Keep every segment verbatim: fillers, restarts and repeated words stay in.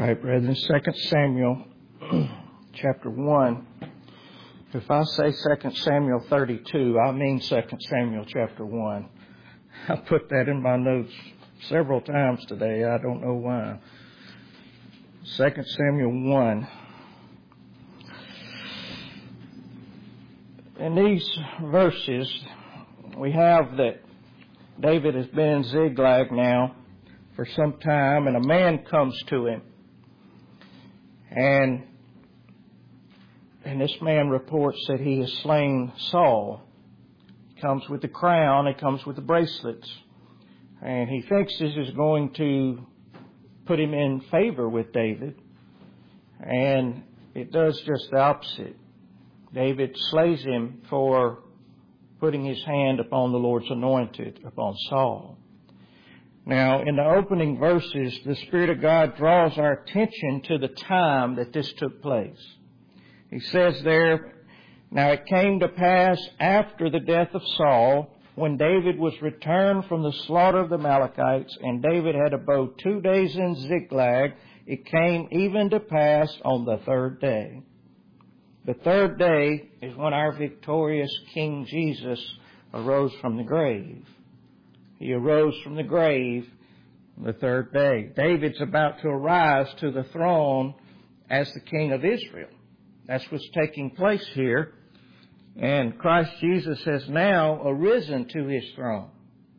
right, brethren, Second Samuel chapter one. If I say Second Samuel thirty-two, I mean Second Samuel chapter one. I put that in my notes several times today. I don't know why. Second Samuel one. In these verses, we have that David has been in Ziklag now for some time, and a man comes to him. And, and this man reports that he has slain Saul. He comes with the crown, he comes with the bracelets. And he thinks this is going to put him in favor with David. And it does just the opposite. David slays him for putting his hand upon the Lord's anointed, upon Saul. Now, in the opening verses, the Spirit of God draws our attention to the time that this took place. He says there, "Now it came to pass after the death of Saul, when David was returned from the slaughter of the Amalekites, and David had abode two days in Ziklag, it came even to pass on the third day." The third day is when our victorious King Jesus arose from the grave. He arose from the grave the third day. David's about to arise to the throne as the King of Israel. That's what's taking place here. And Christ Jesus has now arisen to his throne.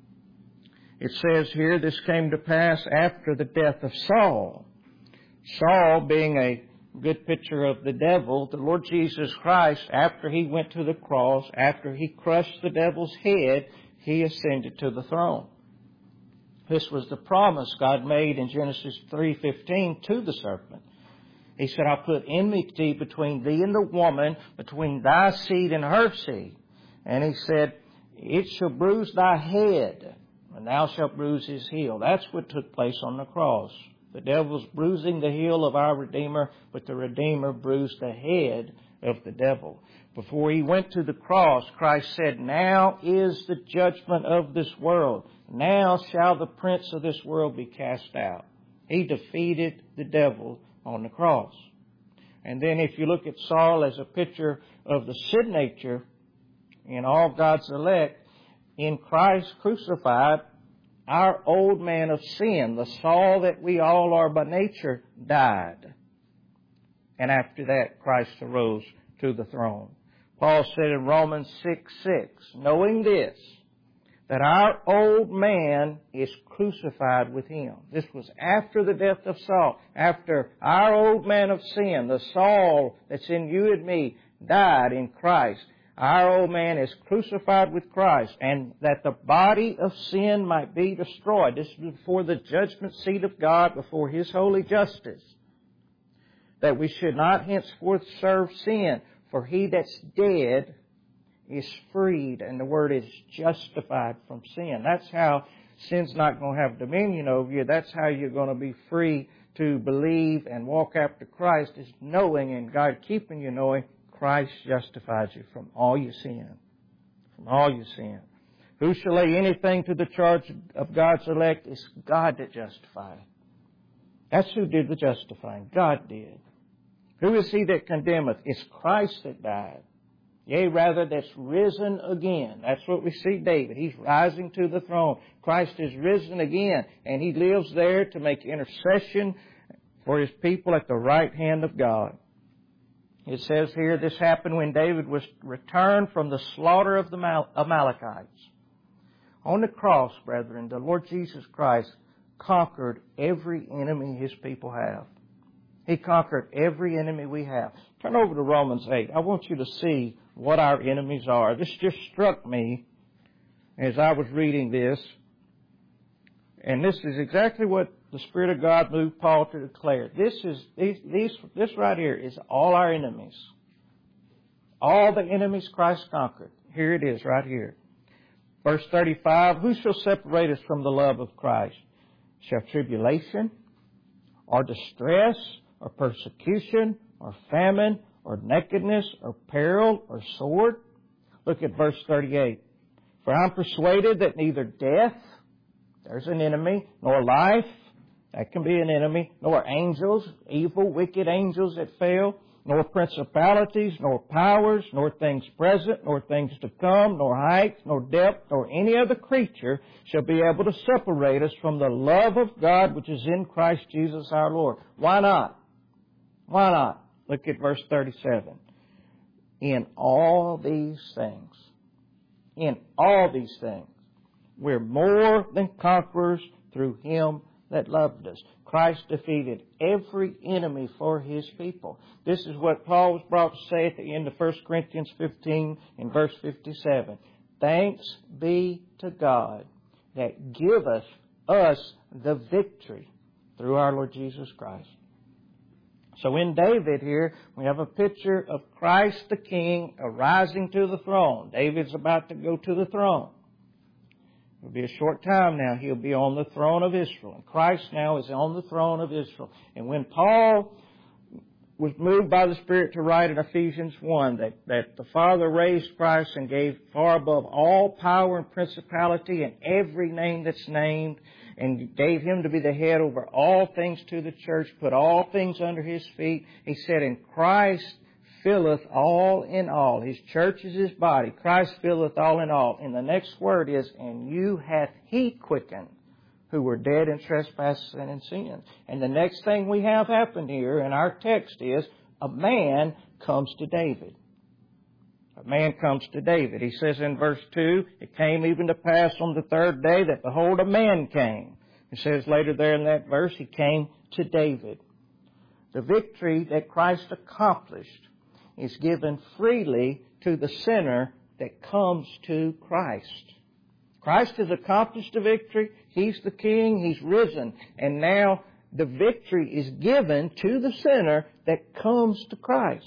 It says here, this came to pass after the death of Saul. Saul being a good picture of the devil, the Lord Jesus Christ, after he went to the cross, after he crushed the devil's head, he ascended to the throne. This was the promise God made in Genesis three fifteen to the serpent. He said, "I'll put enmity between thee and the woman, between thy seed and her seed." And he said, "It shall bruise thy head, and thou shalt bruise his heel." That's what took place on the cross. The devil's bruising the heel of our Redeemer, but the Redeemer bruised the head of the devil. Before he went to the cross, Christ said, "Now is the judgment of this world. Now shall the prince of this world be cast out." He defeated the devil on the cross. And then if you look at Saul as a picture of the sin nature in all God's elect, in Christ crucified, our old man of sin, the Saul that we all are by nature, died. And after that, Christ arose to the throne. Paul said in Romans six six, "Knowing this, that our old man is crucified with him." This was after the death of Saul. After our old man of sin, the Saul that's in you and me, died in Christ. Our old man is crucified with Christ, and that the body of sin might be destroyed. This is before the judgment seat of God, before His holy justice. That we should not henceforth serve sin, for he that's dead is freed, and the word is justified from sin. That's how sin's not going to have dominion over you. That's how you're going to be free to believe and walk after Christ, is knowing, and God keeping you knowing, Christ justifies you from all your sin. From all your sin. Who shall lay anything to the charge of God's elect? It's God that justifies. That's who did the justifying. God did. Who is he that condemneth? It's Christ that died. Yea, rather, that's risen again. That's what we see David. He's rising to the throne. Christ is risen again, and He lives there to make intercession for His people at the right hand of God. It says here, this happened when David was returned from the slaughter of the Amalekites. On the cross, brethren, the Lord Jesus Christ conquered every enemy His people have. He conquered every enemy we have. Turn over to Romans eight. I want you to see what our enemies are. This just struck me as I was reading this. And this is exactly what the Spirit of God moved Paul to declare. This is these, these, this right here is all our enemies. All the enemies Christ conquered. Here it is right here. Verse thirty-five, "Who shall separate us from the love of Christ? Shall tribulation, or distress, or persecution, or famine, or nakedness, or peril, or sword?" Look at verse thirty-eight. "For I'm persuaded that neither death," there's an enemy, "nor life, That can be an enemy. Nor angels, evil, wicked angels that fell. Nor principalities, nor powers, nor things present, nor things to come, nor height, nor depth, nor any other creature shall be able to separate us from the love of God which is in Christ Jesus our Lord. Why not? Why not? Look at verse thirty-seven. In all these things, in all these things, we're more than conquerors through Him that loved us. Christ defeated every enemy for His people. This is what Paul was brought to say at the end of First Corinthians fifteen in verse fifty-seven. Thanks be to God that giveth us the victory through our Lord Jesus Christ. So in David here, we have a picture of Christ the King arising to the throne. David's about to go to the throne. It'll be a short time now. He'll be on the throne of Israel. And Christ now is on the throne of Israel. And when Paul was moved by the Spirit to write in Ephesians one that, that the Father raised Christ and gave far above all power and principality and every name that's named, and gave Him to be the head over all things to the church, put all things under His feet, He said, in Christ filleth all in all. His church is His body. Christ filleth all in all. And the next word is, and you hath He quickened, who were dead in trespasses and in sin. And the next thing we have happened here in our text is, a man comes to David. A man comes to David. He says in verse two, it came even to pass on the third day that behold a man came. It says later there in that verse, he came to David. The victory that Christ accomplished is given freely to the sinner that comes to Christ. Christ has accomplished the victory. He's the King. He's risen. And now the victory is given to the sinner that comes to Christ.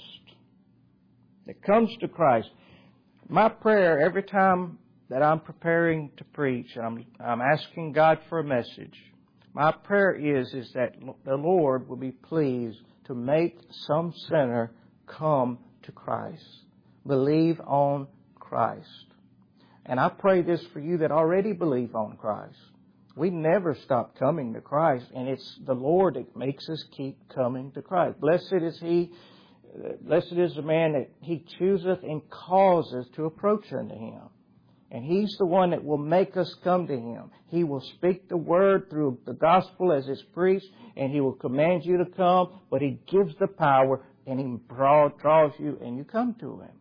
That comes to Christ. My prayer every time that I'm preparing to preach, and I'm, I'm asking God for a message, my prayer is, is that the Lord will be pleased to make some sinner come to Christ. Believe on Christ. And I pray this for you that already believe on Christ. We never stop coming to Christ, and it's the Lord that makes us keep coming to Christ. Blessed is He, blessed is the man that He chooseth and causeth to approach unto Him. And He's the one that will make us come to Him. He will speak the word through the gospel as it's preached, and He will command you to come, but He gives the power, and He draws you, and you come to Him.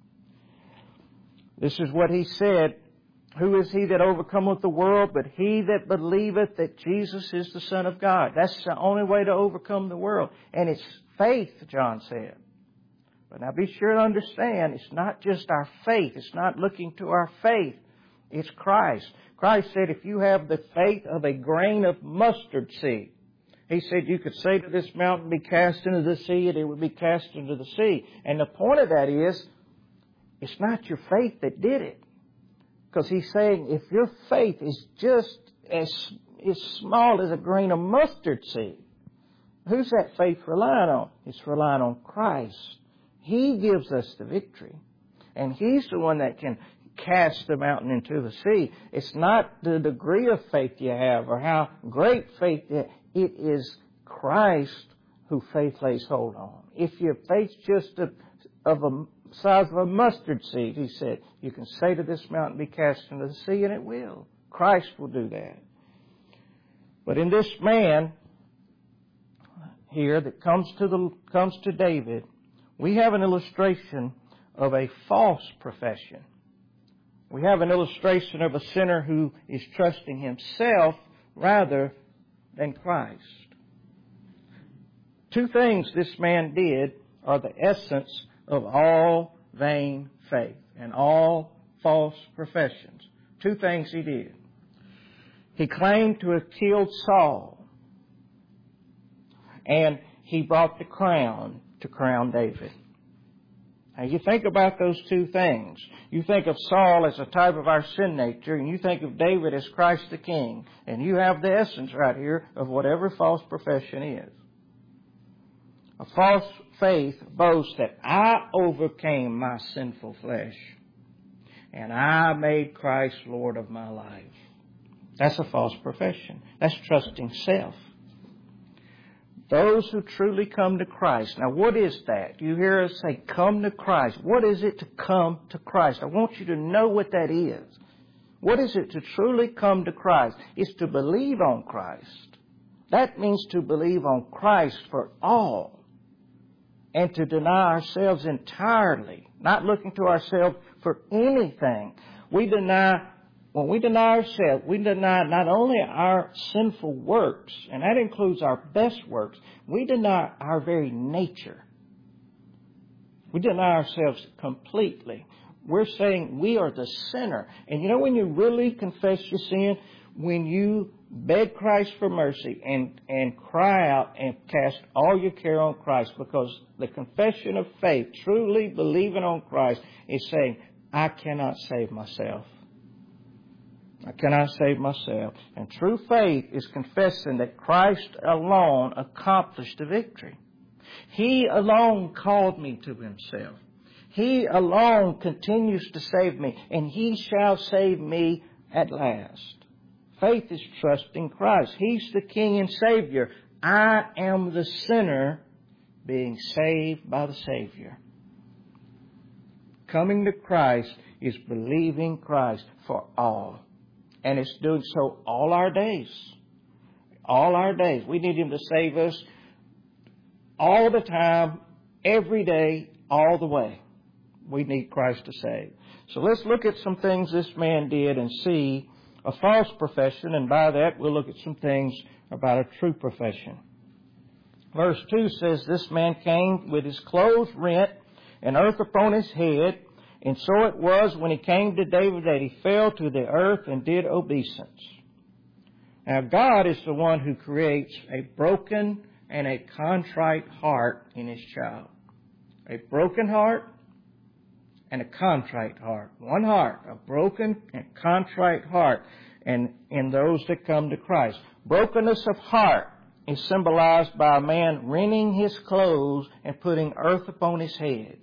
This is what He said, who is he that overcometh the world but he that believeth that Jesus is the Son of God? That's the only way to overcome the world. And it's faith, John said. But now be sure to understand, it's not just our faith. It's not looking to our faith. It's Christ. Christ said, if you have the faith of a grain of mustard seed, He said you could say to this mountain, be cast into the sea, and it would be cast into the sea. And the point of that is, it's not your faith that did it. Because He's saying, if your faith is just as, as small as a grain of mustard seed, who's that faith relying on? It's relying on Christ. He gives us the victory. And He's the one that can cast the mountain into the sea. It's not the degree of faith you have or how great faith you have. It is Christ who faith lays hold on. If your faith's just a, of a size of a mustard seed, He said, you can say to this mountain, be cast into the sea, and it will. Christ will do that. But in this man here that comes to the comes to David, we have an illustration of a false profession. We have an illustration of a sinner who is trusting himself rather than Christ. Two things this man did are the essence of all vain faith and all false professions. Two things he did. He claimed to have killed Saul, and he brought the crown to crown David. Now you think about those two things. You think of Saul as a type of our sin nature, and you think of David as Christ the King, and you have the essence right here of whatever false profession is. A false faith boasts that I overcame my sinful flesh, and I made Christ Lord of my life. That's a false profession. That's trusting self. Those who truly come to Christ. Now, what is that? You hear us say, come to Christ. What is it to come to Christ? I want you to know what that is. What is it to truly come to Christ? It's to believe on Christ. That means to believe on Christ for all. And to deny ourselves entirely. Not looking to ourselves for anything. We deny, when we deny ourselves, we deny not only our sinful works, and that includes our best works, we deny our very nature. We deny ourselves completely. We're saying we are the sinner. And you know when you really confess your sin? When you beg Christ for mercy and, and cry out and cast all your care on Christ, because the confession of faith, truly believing on Christ, is saying, I cannot save myself. I cannot save myself. And true faith is confessing that Christ alone accomplished the victory. He alone called me to Himself. He alone continues to save me, and He shall save me at last. Faith is trusting Christ. He's the King and Savior. I am the sinner being saved by the Savior. Coming to Christ is believing Christ for all. And it's doing so all our days. All our days. We need Him to save us all the time, every day, all the way. We need Christ to save. So let's look at some things this man did and see a false profession, and by that we'll look at some things about a true profession. Verse two says, this man came with his clothes rent and earth upon his head, and so it was when he came to David that he fell to the earth and did obeisance. Now God is the one who creates a broken and a contrite heart in His child. A broken heart and a contrite heart. One heart, a broken and contrite heart, and in those that come to Christ. Brokenness of heart is symbolized by a man rending his clothes and putting earth upon his head.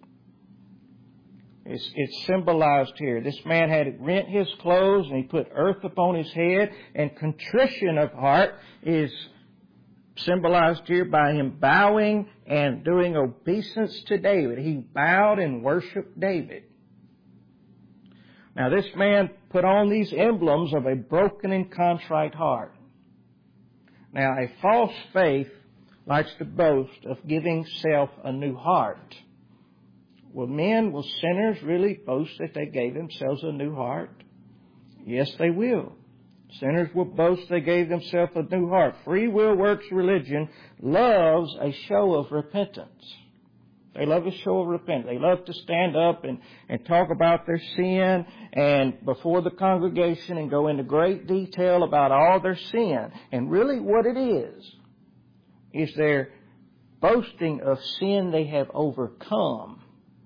It's, it's symbolized here. This man had rent his clothes and he put earth upon his head, and contrition of heart is symbolized here by him bowing and doing obeisance to David. He bowed and worshiped David. Now this man put on these emblems of a broken and contrite heart. Now a false faith likes to boast of giving self a new heart. Will men, will sinners really boast that they gave themselves a new heart? Yes, they will. Sinners will boast they gave themselves a new heart. Free will works religion loves a show of repentance. They love a show of repentance. They love to stand up and, and talk about their sin and before the congregation and go into great detail about all their sin. And really what it is, is they're boasting of sin they have overcome.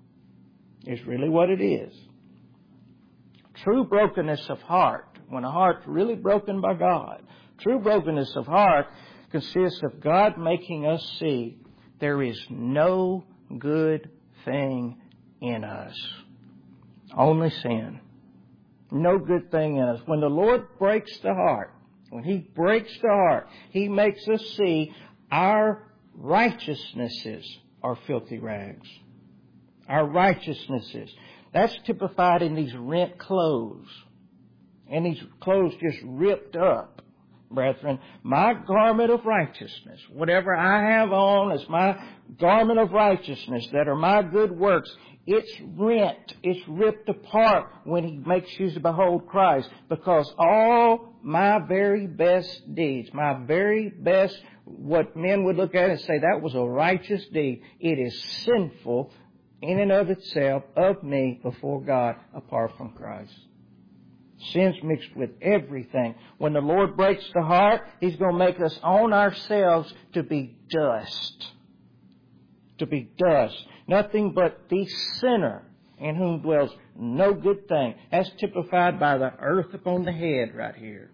Is really what it is. True brokenness of heart, when a heart's really broken by God, true brokenness of heart consists of God making us see there is no good thing in us. Only sin. No good thing in us. When the Lord breaks the heart, when He breaks the heart, He makes us see our righteousnesses are filthy rags. Our righteousnesses. That's typified in these rent clothes. And these clothes just ripped up, brethren. My garment of righteousness, whatever I have on as my garment of righteousness, that are my good works, it's rent. It's ripped apart when He makes you to behold Christ. Because all my very best deeds, my very best, what men would look at and say, that was a righteous deed. It is sinful in and of itself, of me, before God, apart from Christ. Sin's mixed with everything. When the Lord breaks the heart, He's going to make us own ourselves to be dust. To be dust. Nothing but the sinner in whom dwells no good thing. That's typified by the earth upon the head right here.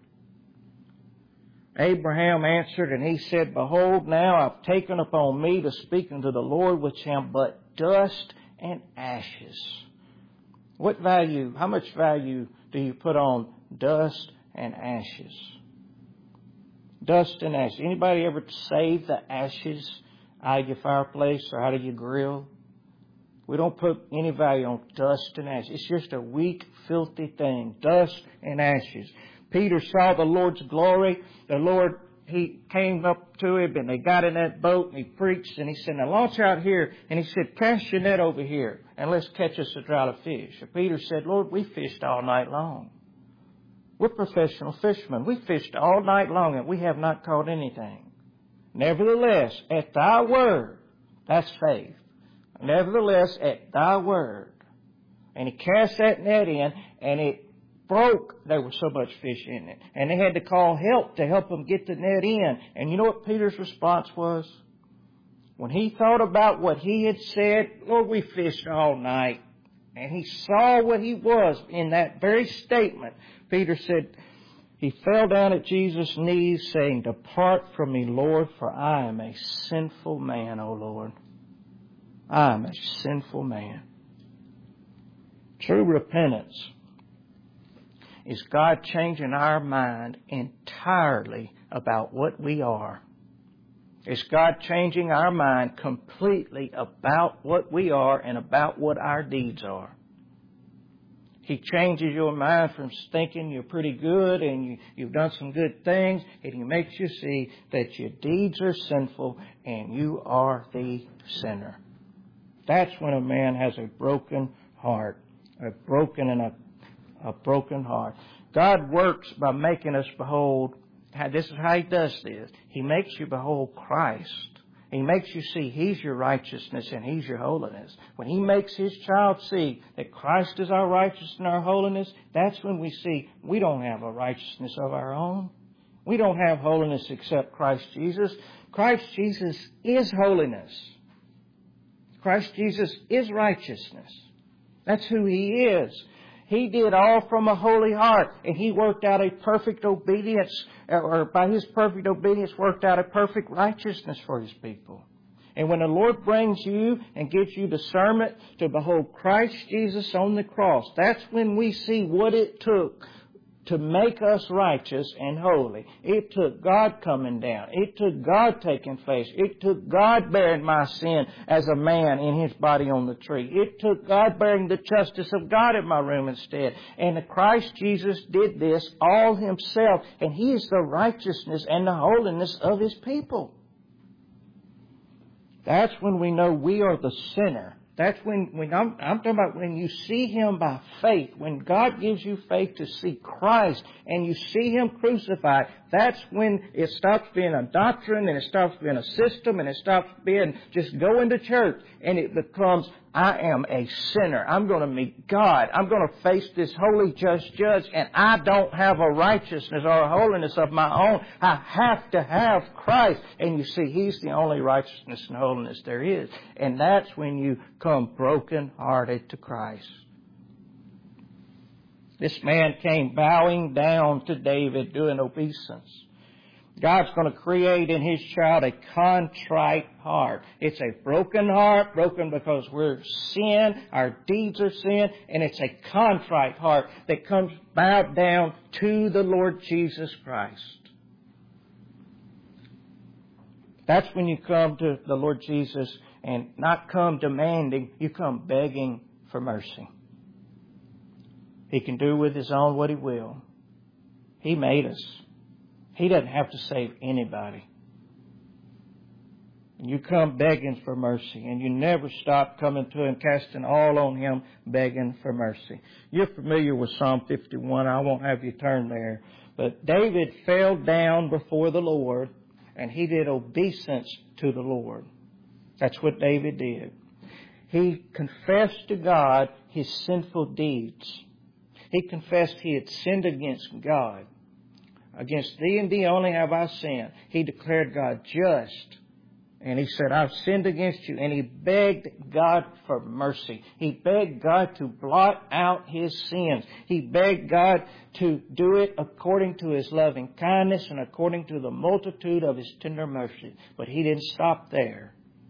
Abraham answered and he said, Behold, now I've taken upon me to speak unto the Lord, which am but dust and ashes. What value, how much value do you put on dust and ashes? Dust and ashes. Anybody ever save the ashes out of your fireplace or out of your grill? We don't put any value on dust and ashes. It's just a weak, filthy thing. Dust and ashes. Peter saw the Lord's glory. The Lord, He came up to him and they got in that boat and He preached and He said, now launch out here. And He said, cast your net over here and let's catch us a draught of fish. And Peter said, Lord, we fished all night long. We're professional fishermen. We fished all night long and we have not caught anything. Nevertheless, at Thy word, that's faith. Nevertheless, at Thy word. And He cast that net in and it broke. There was so much fish in it. And they had to call help to help them get the net in. And you know what Peter's response was? When he thought about what he had said, Lord, we fished all night. And he saw what he was in that very statement. Peter said, he fell down at Jesus' knees saying, depart from me, Lord, for I am a sinful man, O Lord. I am a sinful man. True repentance is God changing our mind entirely about what we are. It's God changing our mind completely about what we are and about what our deeds are. He changes your mind from thinking you're pretty good and you, you've done some good things, and He makes you see that your deeds are sinful and you are the sinner. That's when a man has a broken heart, a broken and a, a broken heart. God works by making us behold. This is how He does this. He makes you behold Christ. He makes you see He's your righteousness and He's your holiness. When He makes His child see that Christ is our righteousness and our holiness, that's when we see we don't have a righteousness of our own. We don't have holiness except Christ Jesus. Christ Jesus is holiness. Christ Jesus is righteousness. That's who He is. He did all from a holy heart, and He worked out a perfect obedience, or by His perfect obedience worked out a perfect righteousness for His people. And when the Lord brings you and gives you discernment to behold Christ Jesus on the cross, that's when we see what it took to make us righteous and holy. It took God coming down. It took God taking flesh. It took God bearing my sin as a man in His body on the tree. It took God bearing the justice of God in my room instead. And the Christ Jesus did this all Himself. And He is the righteousness and the holiness of His people. That's when we know we are the sinner. That's when, when I'm, I'm talking about when you see Him by faith. When God gives you faith to see Christ and you see Him crucified, that's when it stops being a doctrine and it stops being a system and it stops being just going to church. And it becomes, I am a sinner. I'm going to meet God. I'm going to face this holy, just judge, and I don't have a righteousness or a holiness of my own. I have to have Christ. And you see, He's the only righteousness and holiness there is. And that's when you come broken-hearted to Christ. This man came bowing down to David, doing obeisance. God's going to create in His child a contrite heart. It's a broken heart, broken because we're sin, our deeds are sin, and it's a contrite heart that comes bowed down to the Lord Jesus Christ. That's when you come to the Lord Jesus and not come demanding, you come begging for mercy. He can do with His own what He will. He made us. He doesn't have to save anybody. And you come begging for mercy, and you never stop coming to Him, casting all on Him, begging for mercy. You're familiar with Psalm fifty-one. I won't have you turn there. But David fell down before the Lord, and he did obeisance to the Lord. That's what David did. He confessed to God his sinful deeds. He confessed he had sinned against God. Against Thee and Thee only have I sinned. He declared God just. And he said, I've sinned against You. And he begged God for mercy. He begged God to blot out his sins. He begged God to do it according to His loving kindness and according to the multitude of His tender mercy. But he didn't stop there.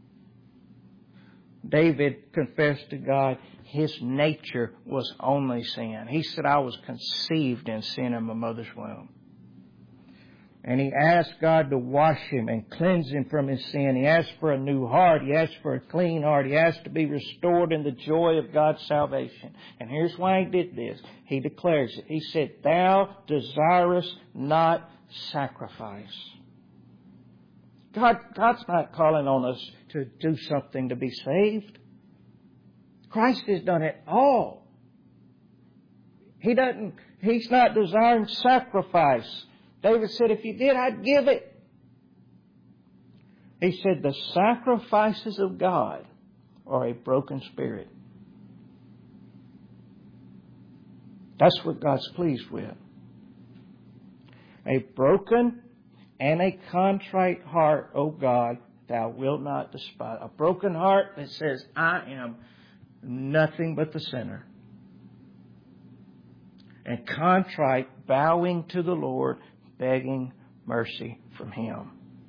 David confessed to God his nature was only sin. He said, I was conceived in sin in my mother's womb. And he asked God to wash him and cleanse him from his sin. He asked for a new heart. He asked for a clean heart. He asked to be restored in the joy of God's salvation. And here's why he did this. He declares it. He said, "Thou desirest not sacrifice." God, God's not calling on us to do something to be saved. Christ has done it all. He doesn't, He's not desiring sacrifice. David said, "If you did, I'd give it." He said, "The sacrifices of God are a broken spirit." That's what God's pleased with. A broken and a contrite heart, O God, thou wilt not despise. A broken heart that says, "I am nothing but the sinner." And contrite, bowing to the Lord, begging mercy from Him.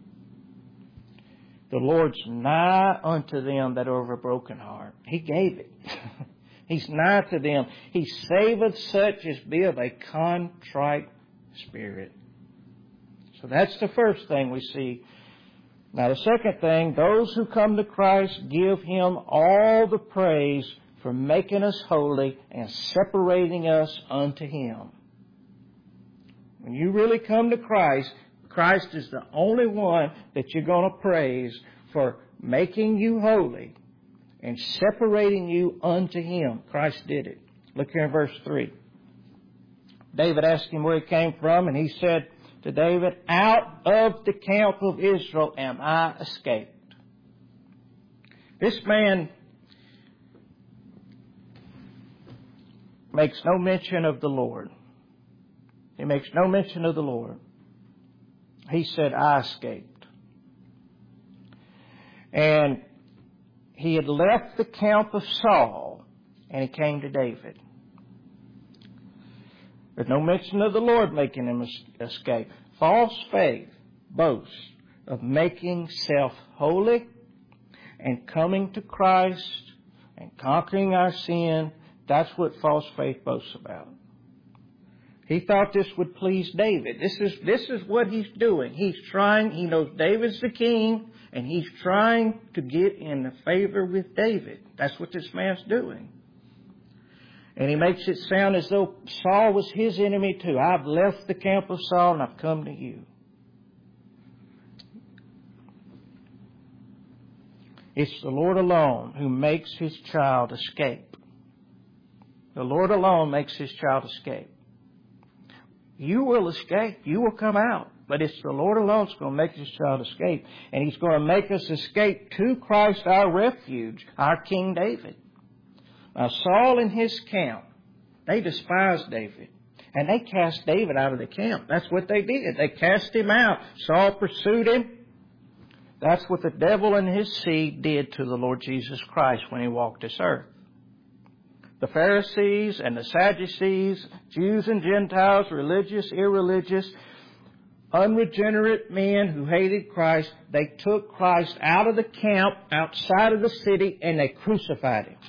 The Lord's nigh unto them that are of a broken heart. He gave it. He's nigh to them. He saveth such as be of a contrite spirit. So that's the first thing we see. Now the second thing, those who come to Christ give Him all the praise for making us holy and separating us unto Him. When you really come to Christ, Christ is the only one that you're going to praise for making you holy and separating you unto Him. Christ did it. Look here in verse three. David asked him where he came from, and he said to David, "Out of the camp of Israel am I escaped." This man makes no mention of the Lord. He makes no mention of the Lord. He said, "I escaped." And he had left the camp of Saul and he came to David. There's no mention of the Lord making him escape. False faith boasts of making self holy and coming to Christ and conquering our sin. That's what false faith boasts about. He thought this would please David. This is, this is what he's doing. He's trying, he knows David's the king, and he's trying to get in the favor with David. That's what this man's doing. And he makes it sound as though Saul was his enemy too. "I've left the camp of Saul and I've come to you." It's the Lord alone who makes His child escape. The Lord alone makes His child escape. You will escape. You will come out. But it's the Lord alone that's going to make His child escape. And He's going to make us escape to Christ, our refuge, our King David. Now, Saul and his camp, they despised David. And they cast David out of the camp. That's what they did. They cast him out. Saul pursued him. That's what the devil and his seed did to the Lord Jesus Christ when He walked this earth. The Pharisees and the Sadducees, Jews and Gentiles, religious, irreligious, unregenerate men who hated Christ, they took Christ out of the camp, outside of the city, and they crucified Him.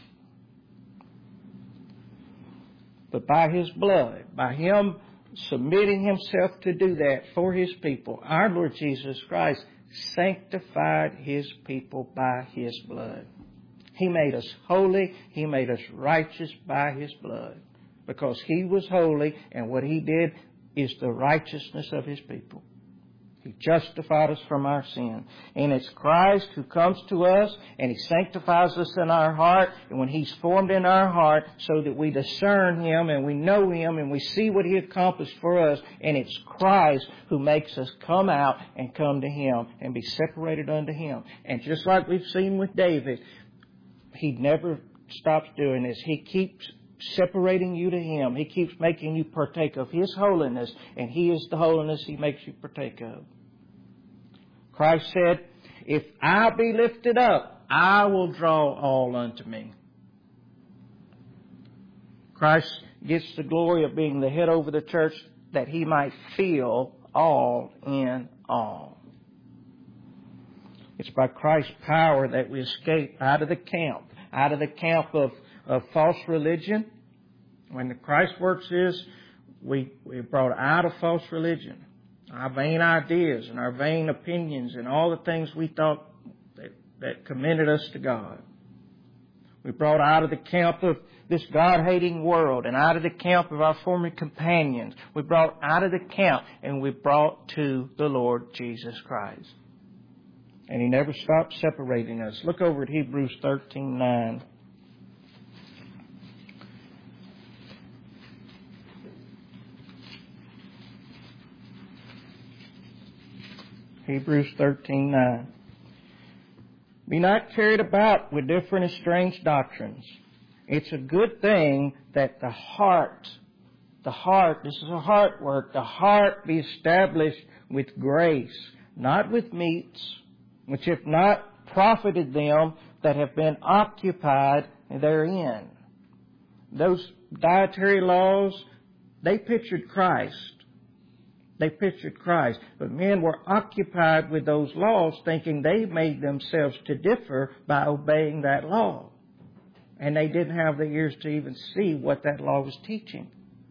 But by His blood, by Him submitting Himself to do that for His people, our Lord Jesus Christ sanctified His people by His blood. He made us holy. He made us righteous by His blood. Because He was holy, and what He did is the righteousness of His people. He justified us from our sin. And it's Christ who comes to us and He sanctifies us in our heart. And when He's formed in our heart so that we discern Him and we know Him and we see what He accomplished for us. And it's Christ who makes us come out and come to Him and be separated unto Him. And just like we've seen with David, He never stops doing this. He keeps separating you to Him. He keeps making you partake of His holiness, and He is the holiness He makes you partake of. Christ said, "If I be lifted up, I will draw all unto me." Christ gets the glory of being the head over the church that He might fill all in all. It's by Christ's power that we escape out of the camp, out of the camp of, of false religion. When the Christ works is, we, we're brought out of false religion. our vain ideas and our vain opinions and all the things we thought that, that commended us to God. We brought out of the camp of this God-hating world and out of the camp of our former companions. We brought out of the camp and we brought to the Lord Jesus Christ. And He never stopped separating us. Look over at Hebrews thirteen nine. Hebrews thirteen nine. Be not carried about with different and strange doctrines. It's a good thing that the heart, the heart, this is a heart work, the heart be established with grace, not with meats, which have not profited them that have been occupied therein. Those dietary laws, they pictured Christ. They pictured Christ. But men were occupied with those laws thinking they made themselves to differ by obeying that law. And they didn't have the ears to even see what that law was teaching.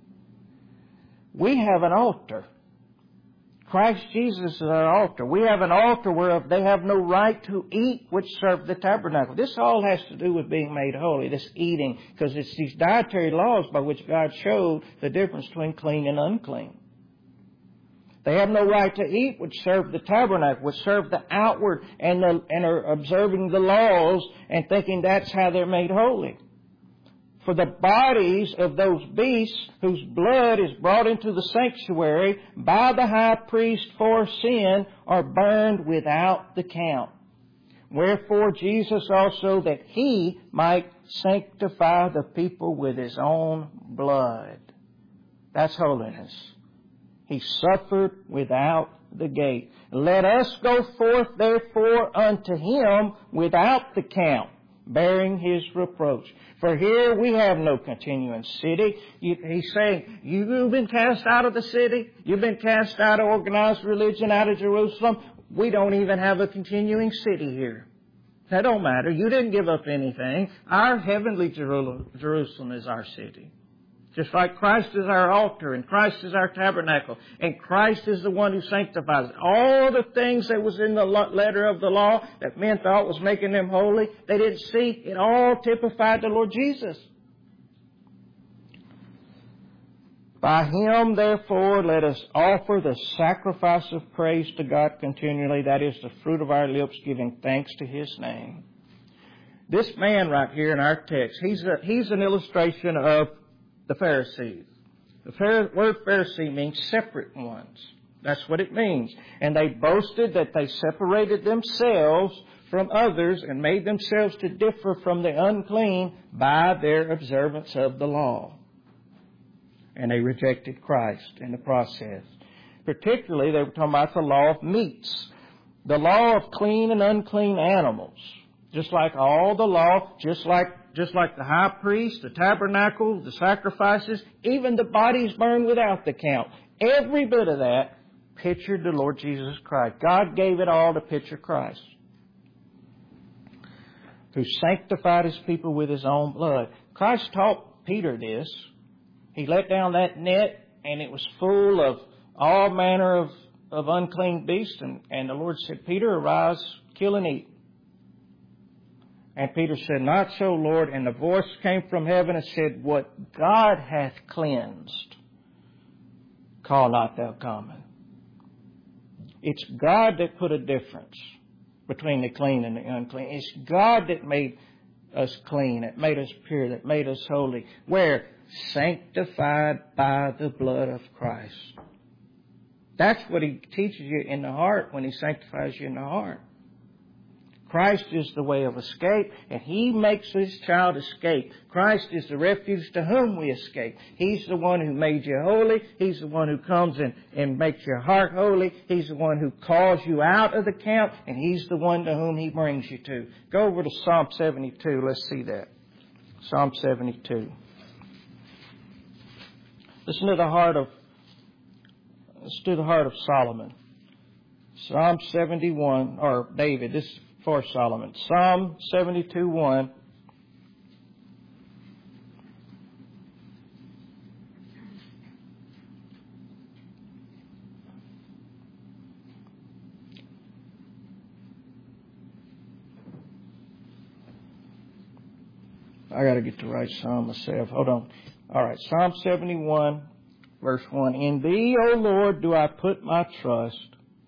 We have an altar. Christ Jesus is our altar. We have an altar whereof they have no right to eat which serve the tabernacle. This all has to do with being made holy, this eating, because it's these dietary laws by which God showed the difference between clean and unclean. They have no right to eat which serve the tabernacle, which serve the outward, and, the, and are observing the laws and thinking that's how they're made holy. For the bodies of those beasts whose blood is brought into the sanctuary by the high priest for sin are burned without the count. Wherefore Jesus also, that He might sanctify the people with His own blood. That's holiness. He suffered without the gate. Let us go forth therefore unto Him without the count, bearing His reproach. For here we have no continuing city. He's saying, you've been cast out of the city. You've been cast out of organized religion, out of Jerusalem. We don't even have a continuing city here. That don't matter. You didn't give up anything. Our heavenly Jerusalem is our city. Just like Christ is our altar and Christ is our tabernacle and Christ is the one who sanctifies. All the things that was in the letter of the law that men thought was making them holy, they didn't see. It all typified the Lord Jesus. By Him, therefore, let us offer the sacrifice of praise to God continually. That is the fruit of our lips, giving thanks to His name. This man right here in our text, he's a, he's an illustration of the Pharisees. The word Pharisee means separate ones. That's what it means. And they boasted that they separated themselves from others and made themselves to differ from the unclean by their observance of the law. And they rejected Christ in the process. Particularly, they were talking about the law of meats. The law of clean and unclean animals. Just like all the law, just like Just like the high priest, the tabernacle, the sacrifices, even the bodies burned without the count. Every bit of that pictured the Lord Jesus Christ. God gave it all to picture Christ, who sanctified His people with His own blood. Christ taught Peter this. He let down that net, and it was full of all manner of, of unclean beasts. And, and the Lord said, Peter, arise, kill and eat. And Peter said, not so, Lord. And the voice came from heaven and said, what God hath cleansed, call not thou common. It's God that put a difference between the clean and the unclean. It's God that made us clean, that made us pure, that made us holy. Where? Sanctified by the blood of Christ. That's what He teaches you in the heart when He sanctifies you in the heart. Christ is the way of escape, and He makes His child escape. Christ is the refuge to whom we escape. He's the one who made you holy. He's the one who comes and, and makes your heart holy. He's the one who calls you out of the camp, and He's the one to whom He brings you to. Go over to Psalm seventy-two. Let's see that. Psalm seventy-two. Listen to the heart of, listen to the heart of Solomon. Psalm seventy-one, or David. This is for Solomon. Psalm seventy-two one. I got to get the right Psalm myself. Hold on. All right. Psalm seventy-one, verse one. In Thee, O Lord, do I put my trust.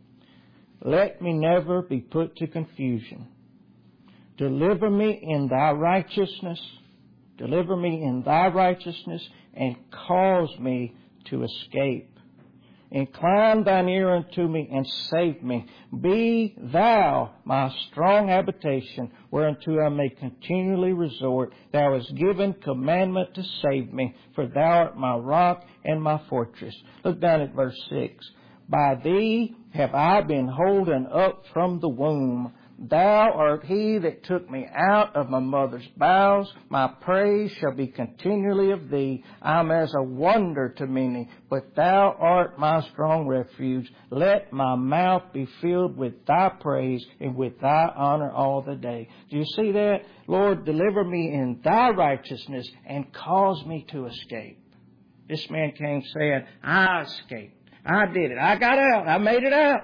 Let me never be put to confusion. Deliver me in Thy righteousness. Deliver me in Thy righteousness and cause me to escape. Incline Thine ear unto me and save me. Be Thou my strong habitation, whereunto I may continually resort. Thou hast given commandment to save me, for Thou art my rock and my fortress. Look down at verse six. By Thee have I been holden up from the womb. Thou art He that took me out of my mother's bowels. My praise shall be continually of Thee. I am as a wonder to many, but Thou art my strong refuge. Let my mouth be filled with Thy praise and with Thy honor all the day. Do you see that? Lord, deliver me in Thy righteousness and cause me to escape. This man came saying, I escaped. I did it. I got out. I made it out.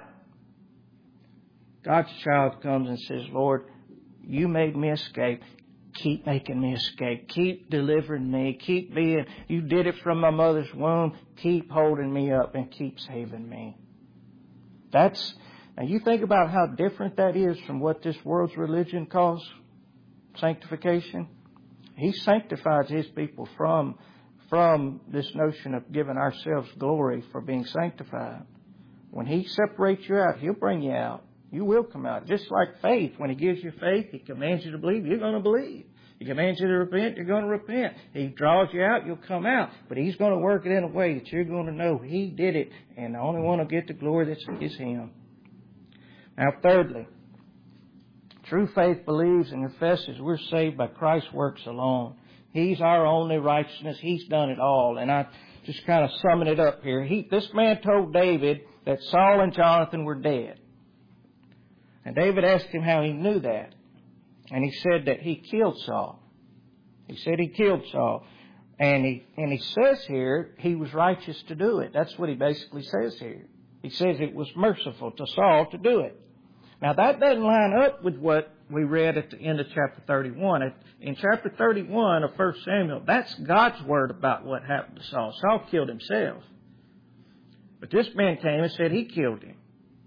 God's child comes and says, Lord, You made me escape. Keep making me escape. Keep delivering me. Keep being, You did it from my mother's womb. Keep holding me up and keep saving me. That's, now you think about how different that is from what this world's religion calls sanctification. He sanctifies His people from, from this notion of giving ourselves glory for being sanctified. When He separates you out, He'll bring you out. You will come out. Just like faith. When He gives you faith, He commands you to believe, you're going to believe. He commands you to repent, you're going to repent. He draws you out, you'll come out. But He's going to work it in a way that you're going to know He did it, and the only one who'll get the glory that's is Him. Now, thirdly, true faith believes and confesses we're saved by Christ's works alone. He's our only righteousness. He's done it all. And I just kind of summing it up here. He, this man told David that Saul and Jonathan were dead. And David asked him how he knew that. And he said that he killed Saul. He said he killed Saul. And he, and he says here he was righteous to do it. That's what he basically says here. He says it was merciful to Saul to do it. Now that doesn't line up with what we read at the end of chapter thirty-one. In chapter thirty-one of First Samuel, that's God's word about what happened to Saul. Saul killed himself. But this man came and said he killed him.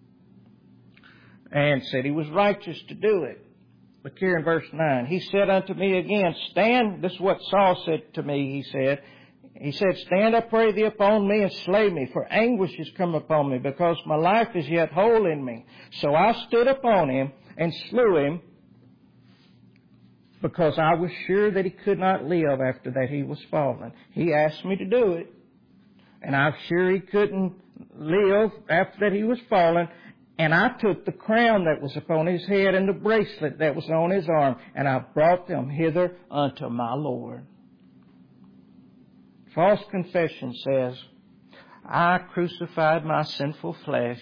And said he was righteous to do it. Look here in verse nine. He said unto me again, stand. This is what Saul said to me, he said. He said, stand, I pray thee, upon me and slay me, for anguish is come upon me, because my life is yet whole in me. So I stood upon him and slew him, because I was sure that he could not live after that he was fallen. He asked me to do it, and I'm sure he couldn't live after that he was fallen. And I took the crown that was upon his head and the bracelet that was on his arm, and I brought them hither unto my Lord. False confession says, I crucified my sinful flesh.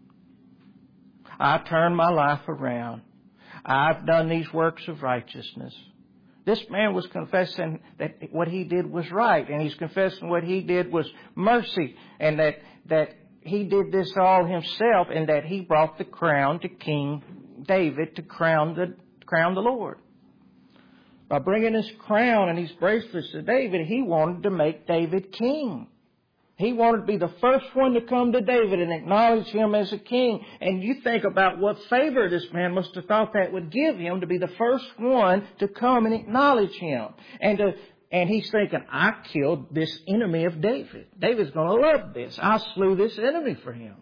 I turned my life around. I've done these works of righteousness. This man was confessing that what he did was right, and he's confessing what he did was mercy, and that, that he did this all himself, and that he brought the crown to King David to crown the, crown the Lord. By bringing his crown and these bracelets to David, he wanted to make David king. He wanted to be the first one to come to David and acknowledge him as a king. And you think about what favor this man must have thought that would give him to be the first one to come and acknowledge him. And to And he's thinking, I killed this enemy of David. David's going to love this. I slew this enemy for him.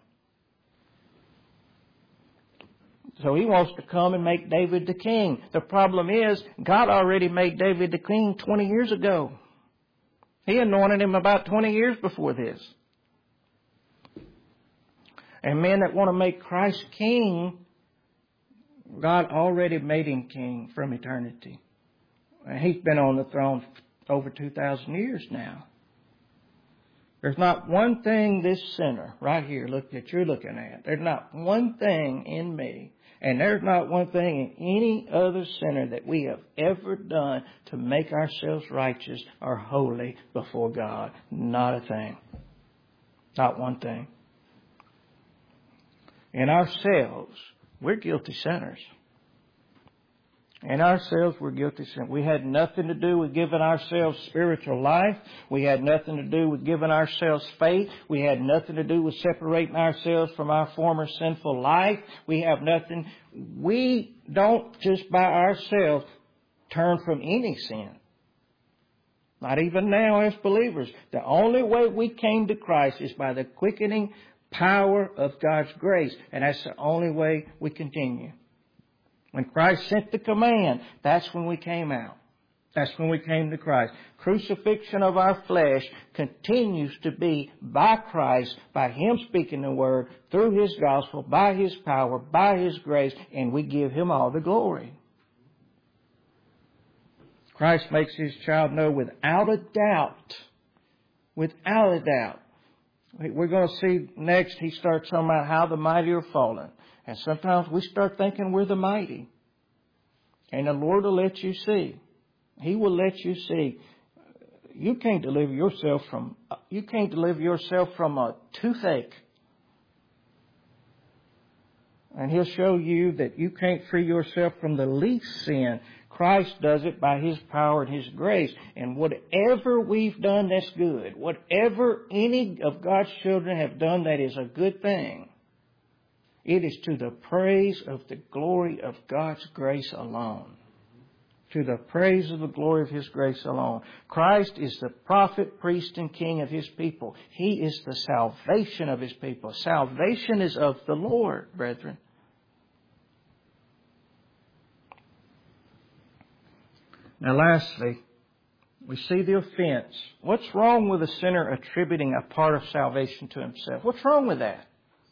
So he wants to come and make David the king. The problem is, God already made David the king twenty years ago. He anointed him about twenty years before this. And men that want to make Christ king, God already made him king from eternity. And he's been on the throne over two thousand years now. There's not one thing this sinner right here look that you're looking at. There's not one thing in me, and there's not one thing in any other sinner that we have ever done to make ourselves righteous or holy before God. Not a thing. Not one thing. In ourselves, we're guilty sinners. In ourselves, we're guilty of sin. We had nothing to do with giving ourselves spiritual life. We had nothing to do with giving ourselves faith. We had nothing to do with separating ourselves from our former sinful life. We have nothing. We don't just by ourselves turn from any sin. Not even now as believers. The only way we came to Christ is by the quickening power of God's grace. And that's the only way we continue. When Christ sent the command, that's when we came out. That's when we came to Christ. Crucifixion of our flesh continues to be by Christ, by Him speaking the Word, through His gospel, by His power, by His grace, and we give Him all the glory. Christ makes His child know without a doubt, without a doubt. We're going to see next, He starts talking about how the mighty are fallen. And sometimes we start thinking we're the mighty. And the Lord will let you see. He will let you see. You can't deliver yourself from, you can't deliver yourself from a toothache. And He'll show you that you can't free yourself from the least sin. Christ does it by His power and His grace. And whatever we've done that's good, whatever any of God's children have done that is a good thing, it is to the praise of the glory of God's grace alone. To the praise of the glory of His grace alone. Christ is the prophet, priest, and king of His people. He is the salvation of His people. Salvation is of the Lord, brethren. Now lastly, we see the offense. What's wrong with a sinner attributing a part of salvation to himself? What's wrong with that?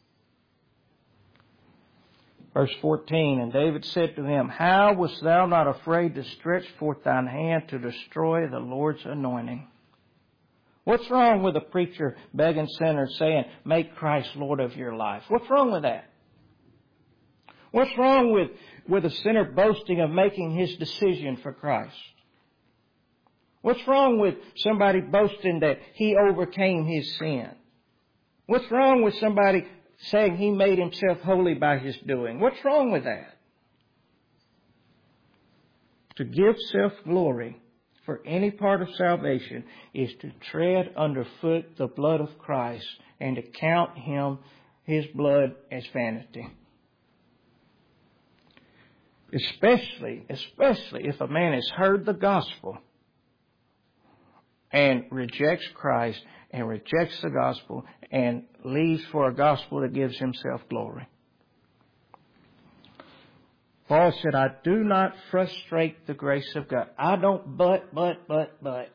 Verse fourteen, and David said to him, how wast thou not afraid to stretch forth thine hand to destroy the Lord's anointing? What's wrong with a preacher begging sinners saying, make Christ Lord of your life? What's wrong with that? What's wrong with, with a sinner boasting of making his decision for Christ? What's wrong with somebody boasting that he overcame his sin? What's wrong with somebody saying he made himself holy by his doing? What's wrong with that? To give self-glory for any part of salvation is to tread underfoot the blood of Christ and to count Him, His blood, as vanity. Especially, especially if a man has heard the gospel and rejects Christ and rejects the gospel and leaves for a gospel that gives himself glory. Paul said, I do not frustrate the grace of God. I don't but, but, but, but.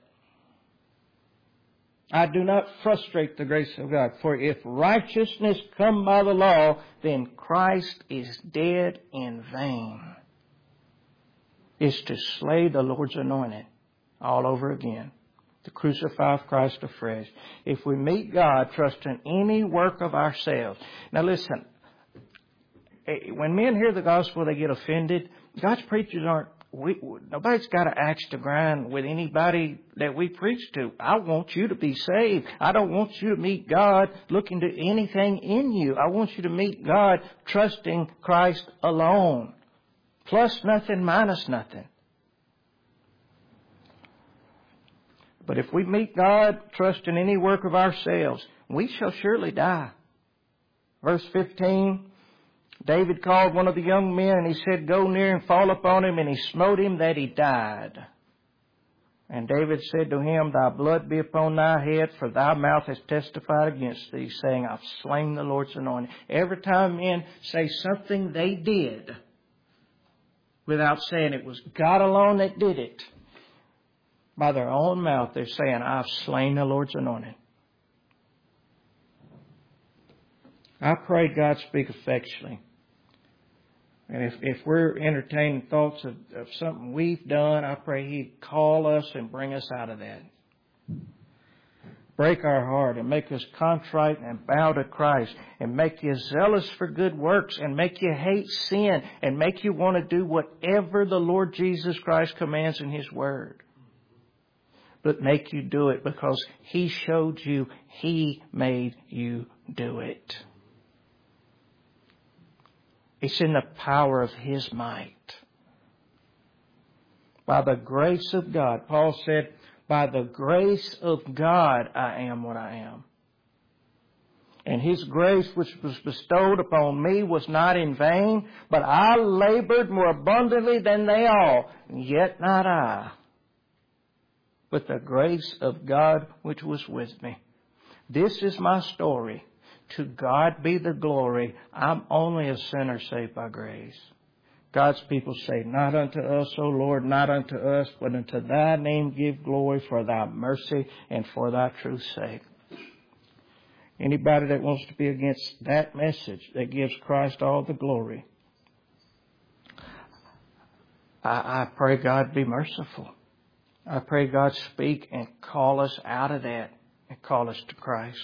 I do not frustrate the grace of God. For if righteousness come by the law, then Christ is dead in vain. It's to slay the Lord's anointed all over again. To crucify Christ afresh. If we meet God trusting any work of ourselves. Now listen, when men hear the gospel, they get offended. God's preachers aren't, we, nobody's got an axe to grind with anybody that we preach to. I want you to be saved. I don't want you to meet God looking to anything in you. I want you to meet God trusting Christ alone. Plus nothing, minus nothing. But if we meet God trusting any work of ourselves, we shall surely die. Verse fifteen, David called one of the young men and he said, go near and fall upon him, and he smote him that he died. And David said to him, thy blood be upon thy head, for thy mouth has testified against thee, saying, I've slain the Lord's anointed. Every time men say something they did without saying it was God alone that did it, by their own mouth, they're saying, I've slain the Lord's anointed. I pray God speak effectually. And if, if we're entertaining thoughts of, of something we've done, I pray He'd call us and bring us out of that. Break our heart and make us contrite and bow to Christ and make you zealous for good works and make you hate sin and make you want to do whatever the Lord Jesus Christ commands in His Word. But make you do it because He showed you, He made you do it. It's in the power of His might. By the grace of God. Paul said, by the grace of God I am what I am. And His grace which was bestowed upon me was not in vain, but I labored more abundantly than they all, and yet not I, but the grace of God which was with me. This is my story. To God be the glory. I'm only a sinner saved by grace. God's people say, not unto us, O Lord, not unto us, but unto Thy name give glory for Thy mercy and for Thy truth's sake. Anybody that wants to be against that message that gives Christ all the glory, I, I pray God be merciful. I pray God speak and call us out of that and call us to Christ.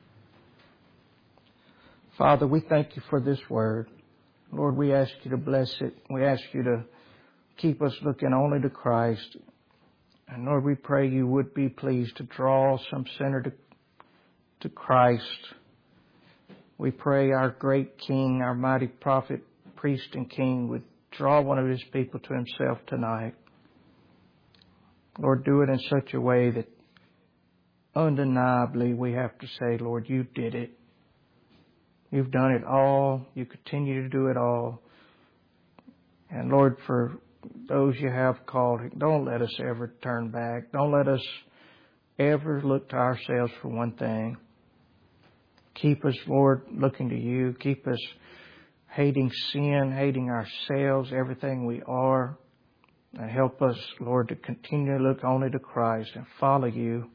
Father, we thank You for this word. Lord, we ask You to bless it. We ask You to keep us looking only to Christ. And Lord, we pray You would be pleased to draw some sinner to, to Christ. We pray our great King, our mighty prophet, priest, and King would draw one of His people to Himself tonight. Lord, do it in such a way that undeniably we have to say, Lord, You did it. You've done it all. You continue to do it all. And Lord, for those You have called, don't let us ever turn back. Don't let us ever look to ourselves for one thing. Keep us, Lord, looking to You. Keep us hating sin, hating ourselves, everything we are. And help us, Lord, to continue to look only to Christ and follow You.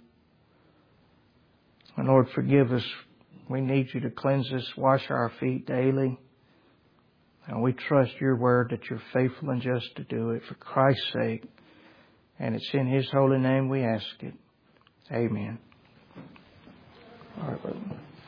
And Lord, forgive us. We need You to cleanse us, wash our feet daily. And we trust Your word that You're faithful and just to do it for Christ's sake. And it's in His holy name we ask it. Amen. All right, brother.